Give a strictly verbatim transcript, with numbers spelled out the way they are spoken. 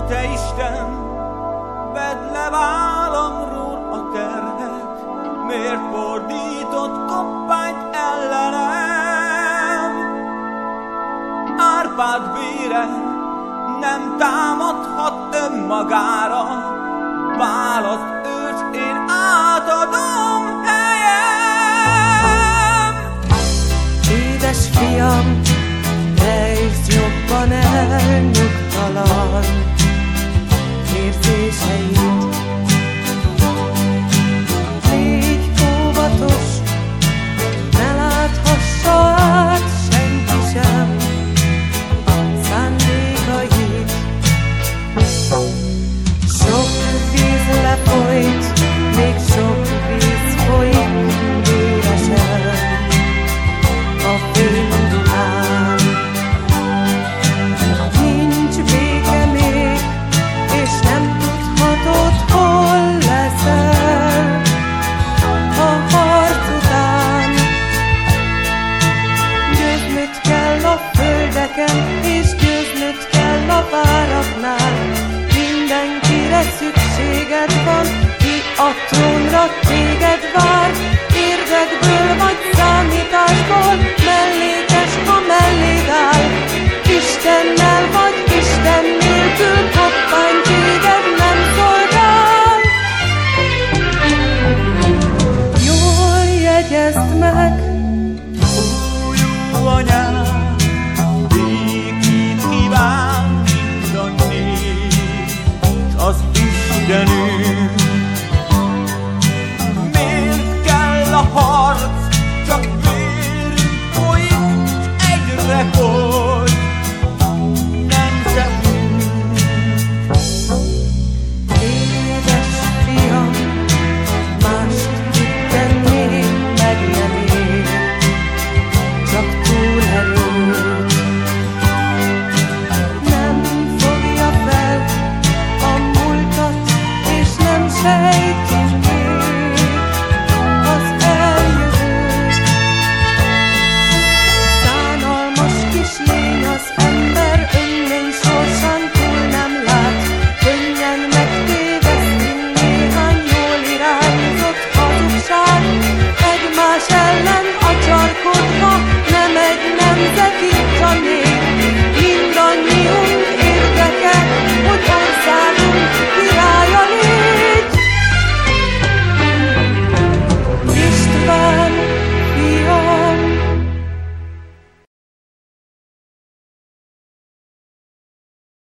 te Isten, vedd le vállamról a terhet, miért fordított kampányt ellenem? Árpád vére nem támadhat önmagára, választ ős, én átadom helyem. Édes fiam, rejsz jobban el, nyugtalan érzéseid. Légy óvatos, ne láthassa át senki sem szándékaid. Sok víz lefolyt, még sok víz folyik véresen a Fém-Dunán. Nincs béke még, és nem tudhatod, hol leszel a harc után. Győznöd kell a földeken, és győznöd kell a váraknál. Mindenkire szükséged van, ki a trónra téged vár.